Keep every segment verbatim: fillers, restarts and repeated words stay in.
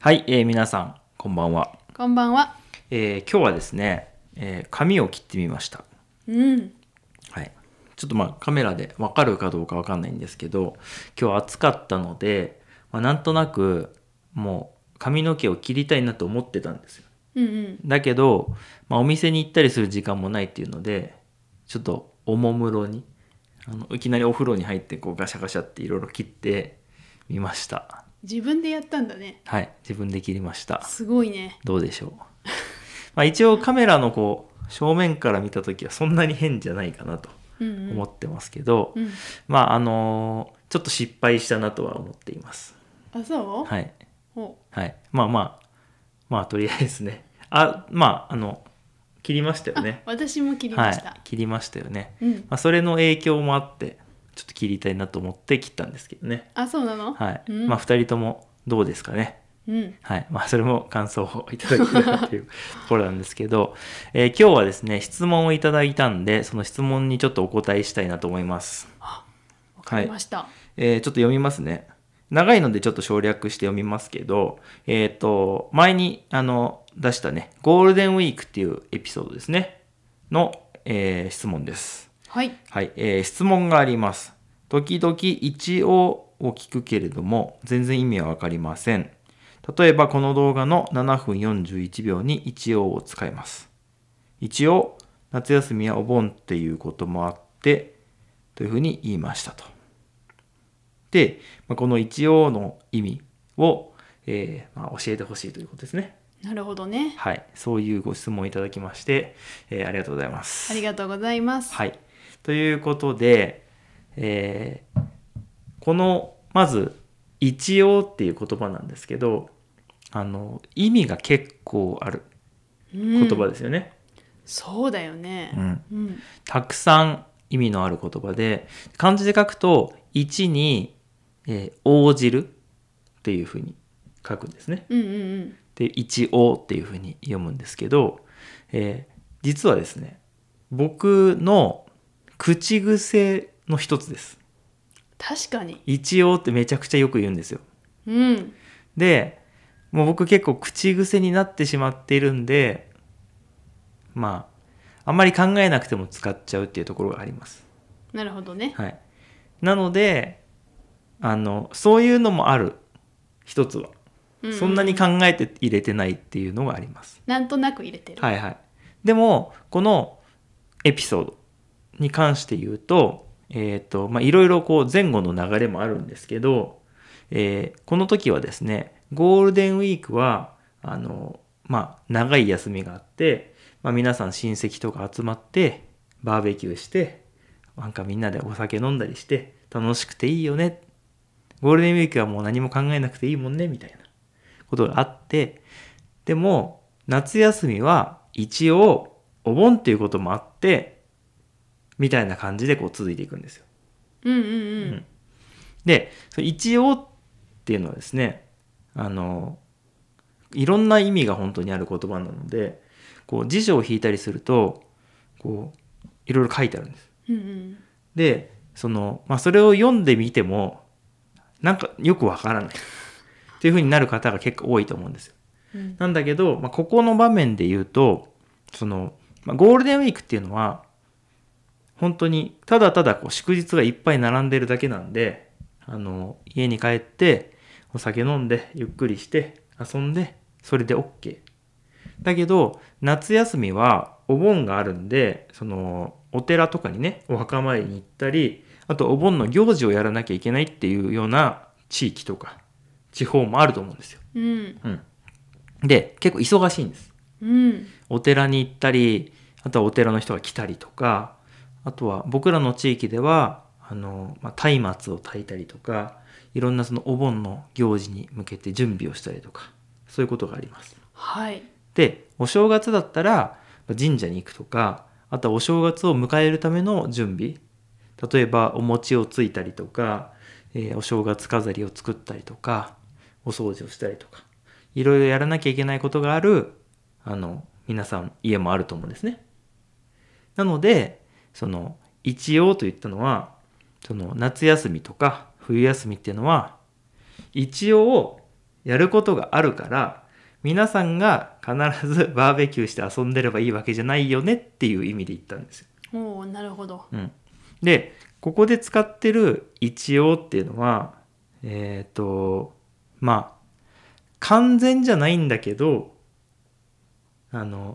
はい、えー皆さんこんばんは。 こんばんは。 えー今日はですね、えー髪を切ってみました。 うん。 はい。ちょっとまあカメラでわかるかどうかわかんないんですけど、今日暑かったので、まあ、なんとなくもう髪の毛を切りたいなと思ってたんですよ。 うんうん。 だけど、まあ、お店に行ったりする時間もないっていうので、ちょっとおもむろに、あのいきなりお風呂に入ってこうガシャガシャっていろいろ切ってみました。 自分でやったんだね。 はい、自分で切りました。 すごいね。 どうでしょう。まあ一応カメラのこう正面から見た時はそんなに変じゃないかなとうんうん。 思ってますけど、 うん。 まああのちょっと失敗したなとは思っています。 あ、そう？ はいほはい。まあまあまあとりあえずね、あまああの切りましたう。あ、 よね。 私も切りまはいした。 切りましたよね。 うん。 まあそれの影響もあってちょっと切りたいなと思って切ったんですけどね。 あ、そうなの？ はい。 うん。 まあ二人ともどうですかね。 うん。 はい。まあ、それも感想をいただければというところなんですけど、えー今日はですね、質問をいただいたんで、その質問にちょっとお答えしたいなと思います。 わかりました。 えーちょっと読みますね。長いのでちょっと省略して読みますけど、えっと、前に、あの、出したね、ゴールデンウィークっていうエピソードですね、の、えー質問です。 はい。 はい、えー質問があります。時々一応を聞くけれども、全然意味はわかりません。例えばこの動画のななふんよんじゅういちびょうに一応を使います。一応、夏休みやお盆っていうこともあって、というふうに言いましたと。で、まあこの一応の意味を、えーまあ、教えてほしいということですね。 なるほどね。 はい。そういうご質問をいただきまして、えーありがとうございます。 ありがとうございます。 はい。ということで、えーこの、まず、一応っていう言葉なんですけど、あの、意味が結構あるうん。 言葉ですよね。 そうだよね。 うん。 うん。 たくさん意味のある言葉で、漢字で書くと、一に、えー応じるっていうふうに書くんですね。 うんうんうん。 で、一応っていうふうに読むんですけど、えー実はですね、僕の口癖の一つです。 確かに。 一応ってめちゃくちゃよく言うんですよ。 うん。 で、もう僕結構口癖になってしまっているんで、まあ、あんまり考えなくても使っちゃうっていうところがあります。 なるほどね。 はい。なので、あの、そういうのもある。一つは。 うんうんうんそんなに考えて入れてないっていうのがあります。 なんとなく入れてる。 はいはい。でも、このエピソードに関して言うと、えっと、まあ、いろいろこう前後の流れもあるんですけど、えーこの時はですね、ゴールデンウィークは、あの、まあ、長い休みがあって、まあ、皆さん親戚とか集まって、バーベキューして、なんかみんなでお酒飲んだりして、楽しくていいよね。ゴールデンウィークはもう何も考えなくていいもんね、みたいなことがあって、でも、夏休みは一応、お盆っていうこともあって、みたいな感じでこう続いていくんですよ。 うんうんうん。 で、その一応っていうのはですね、あの、いろんな意味が本当にある言葉なので、こう辞書を引いたりすると、こう、いろいろ書いてあるんです。 うんうんで、その、まあ、それを読んでみても、なんかよくわからない。っていう風になる方が結構多いと思うんですよ。 うんなんだけど、まあ、ここの場面で言うと、その、まあ、ゴールデンウィークっていうのは、本当にただただこう祝日がいっぱい並んでるだけなんで、あの、家に帰ってお酒飲んでゆっくりして遊んで、それで OK。だけど、夏休みはお盆があるんで、その、お寺とかにね、お墓参りに行ったり、あとお盆の行事をやらなきゃいけないっていうような地域とか、地方もあると思うんですよ。 うんうん。で、結構忙しいんです。 うんお寺に行ったり、あとはお寺の人が来たりとか、あとは僕らの地域では、あの、まあ、松明を焚いたりとか、いろんなそのお盆の行事に向けて準備をしたりとか、そういうことがあります。 はい。 で、お正月だったら神社に行くとか、あとはお正月を迎えるための準備。例えばお餅をついたりとか、えーお正月飾りを作ったりとか、お掃除をしたりとか、いろいろやらなきゃいけないことがある、あの、皆さん家もあると思うんですね。なので、その、一応と言ったのは、その夏休みとか冬休みっていうのは、一応やることがあるから皆さんが必ずバーベキューして遊んでればいいわけじゃないよねっていう意味で言ったんですよ。 おお、なるほど。 うん、でここで使ってる一応っていうのはえっ、とまあ完全じゃないんだけどあの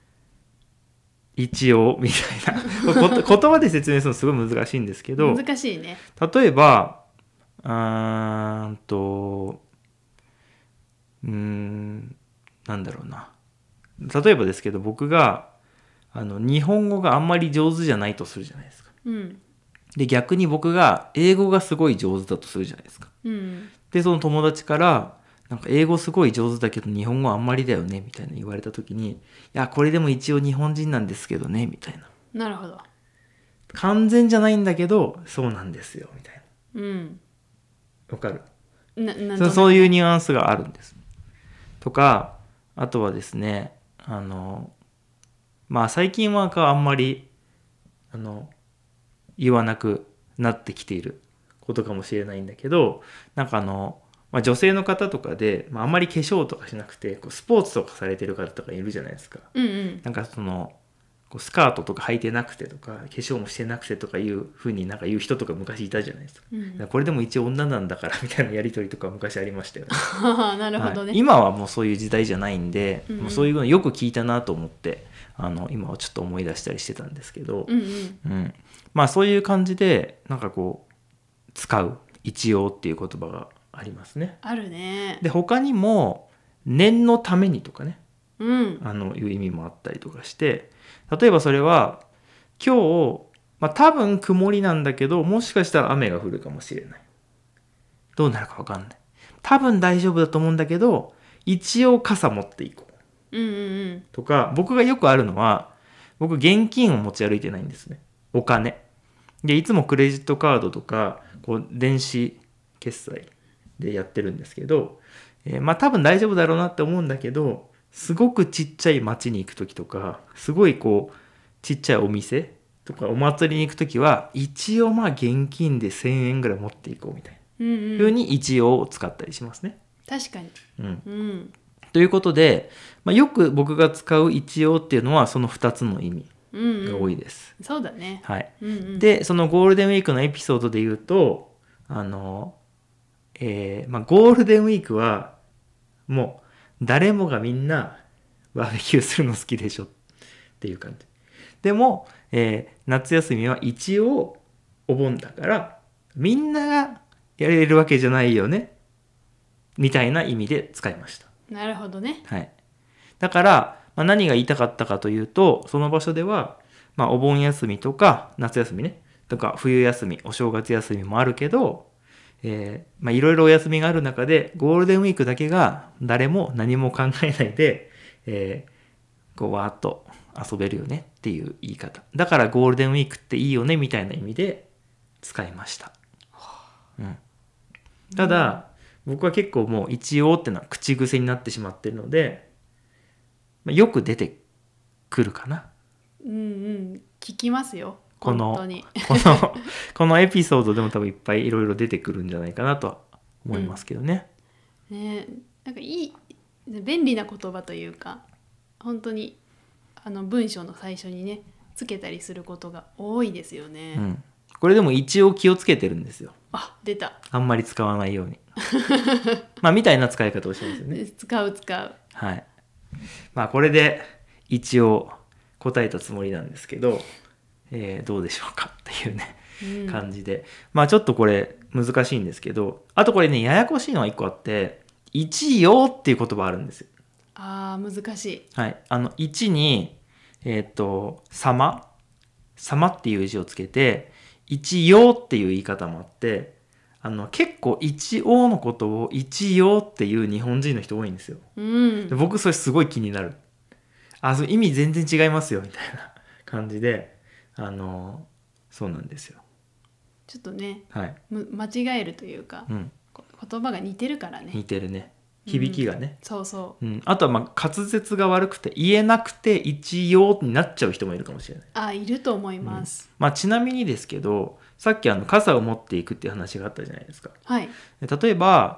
一応みたいなこと言葉で説明するのすごい難しいんですけど、 難しいね。 例えばうーんとうーんなんだろうな、例えばですけど僕があの日本語があんまり上手じゃないとするじゃないですか。 うんで逆に僕が英語がすごい上手だとするじゃないですか。 うんでその友達からなんか英語すごい上手だけど日本語あんまりだよねみたいな言われた時に、いやこれでも一応日本人なんですけどねみたいな、 なるほど。 完全じゃないんだけどそうなんですよみたいな、 うんわかる？ ななんとなくそうそういうニュアンスがあるんです。とかあとはですねあのまあ最近はあんまりあの言わなくなってきていることかもしれないんだけど、なんかあの、まあ、女性の方とかで、まあ、あんまり化粧とかしなくてこうスポーツとかされてる方とかいるじゃないですか。 うんうんなんかそのこうスカートとか履いてなくてとか化粧もしてなくてとかいう風になんか言う人とか昔いたじゃないですか。 うんだからこれでも一応女なんだからみたいなやり取りとか昔ありましたよね。 なるほどね。 はい、今はもうそういう時代じゃないんで、 うんうんもうそういうのよく聞いたなと思ってあの今はちょっと思い出したりしてたんですけど、 うんうんうんまあそういう感じでなんかこう使う一応っていう言葉がありますね。 あるね。 で他にも念のためにとかねうんあのいう意味もあったりとかして、例えばそれは今日、まあ、多分曇りなんだけどもしかしたら雨が降るかもしれない、どうなるか分かんない、多分大丈夫だと思うんだけど一応傘持っていこううんうんうんとか、僕がよくあるのは僕現金を持ち歩いてないんですね。お金でいつもクレジットカードとかこう電子決済でやってるんですけど、えーまあ多分大丈夫だろうなって思うんだけど、すごくちっちゃい町に行く時とかすごいこうちっちゃいお店とかお祭りに行く時は一応まあ現金でせんえんぐらい持っていこうみたいなうんうん風に一応を使ったりしますね。 確かに。 うん、 うんということで、まあ、よく僕が使う一応っていうのはそのふたつの意味うんうんが多いです。 そうだね。 はい、 うんうんでそのゴールデンウィークのエピソードで言うとあの、えーまあ、ゴールデンウィークはもう誰もがみんなバーベキューするの好きでしょっていう感じでも、えー夏休みは一応お盆だからみんながやれるわけじゃないよねみたいな意味で使いました。 なるほどね。 はい、だから、まあ、何が言いたかったかというとその場所では、まあ、お盆休みとか夏休みねとか冬休みお正月休みもあるけど、えーまあいろいろお休みがある中でゴールデンウィークだけが誰も何も考えないで、えーこうわーっと遊べるよねっていう言い方だからゴールデンウィークっていいよねみたいな意味で使いました。うん、ただ、僕は結構もう一応ってのは口癖になってしまってるので、まあよく出てくるかな。 うんうん聞きますよ。 この本当に。 このこのエピソードでも多分いっぱいいろいろ出てくるんじゃないかなとは思いますけどね。 ねなんかいい便利な言葉というか本当にあの文章の最初にねつけたりすることが多いですよね。 うん、これでも一応気をつけてるんですよ。 あ出た。 あんまり使わないように。まあみたいな使い方をしてますよね。 使う使う。 はい。まあこれで一応答えたつもりなんですけど、えーどうでしょうかっていうね、 うん感じで。まあちょっとこれ難しいんですけど、あとこれね、ややこしいのが一個あって、一応っていう言葉あるんですよ。 あー難しい。 はい。あの、一に、えっと、様様っていう字をつけて、一応っていう言い方もあって、あの、結構一応のことを一応っていう日本人の人多いんですよ。 うんで僕それすごい気になる。あ、それ意味全然違いますよみたいな感じで、あの、そうなんですよ。 ちょっとねはい。 む間違えるというか、 うん。 こ言葉が似てるからね。 似てるね。響きがね。 そうそうん。あとはまあ滑舌が悪くて言えなくて一応になっちゃう人もいるかもしれない。 う。あいると思います。 まあちなみにですけど、さっきあの傘を持っていくっていう話があったじゃないですか。 はい。 で例えば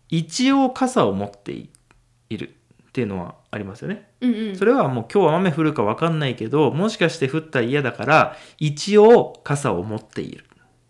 一応傘を持っているっていうのはありますよね。 うんうん、 それはもう今日は雨降るか分かんないけど、もしかして降ったら嫌だから一応傘を持っている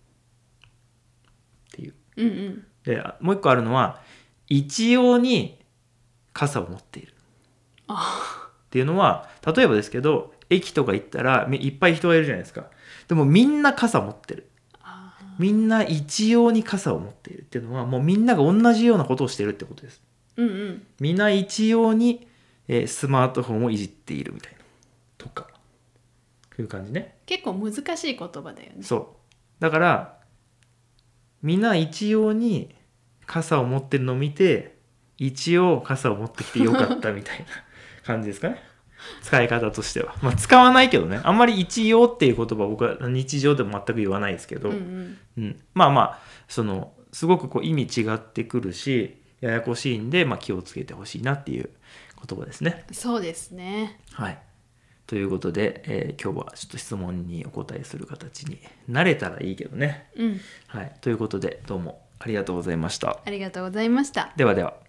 っていう。 うんうん、 でもう一個あるのは一応に傘を持っているあっていうのは、例えばですけど駅とか行ったらいっぱい人がいるじゃないですか。でもみんな傘持ってる、 あみんな一様に傘を持っているっていうのは、もうみんなが同じようなことをしているってことです。 うんうん、 みんな一様に、えースマートフォンをいじっているみたいなとか、そういう感じね。 結構難しい言葉だよね。 そうだからみんな一様に傘を持ってるのを見て、一応傘を持ってきてよかったみたいな感じですかね。使い方としては、まあ、使わないけどね、あんまり一応っていう言葉は僕は日常でも全く言わないですけど、 うんうんうん、まあまあそのすごくこう意味違ってくるしややこしいんで、まあ、気をつけてほしいなっていう言葉ですね。 そうですね。 はい、ということで、えー今日はちょっと質問にお答えする形になれたらいいけどね。 うん、 はい、ということでどうもありがとうございました。 ありがとうございました。 ではでは。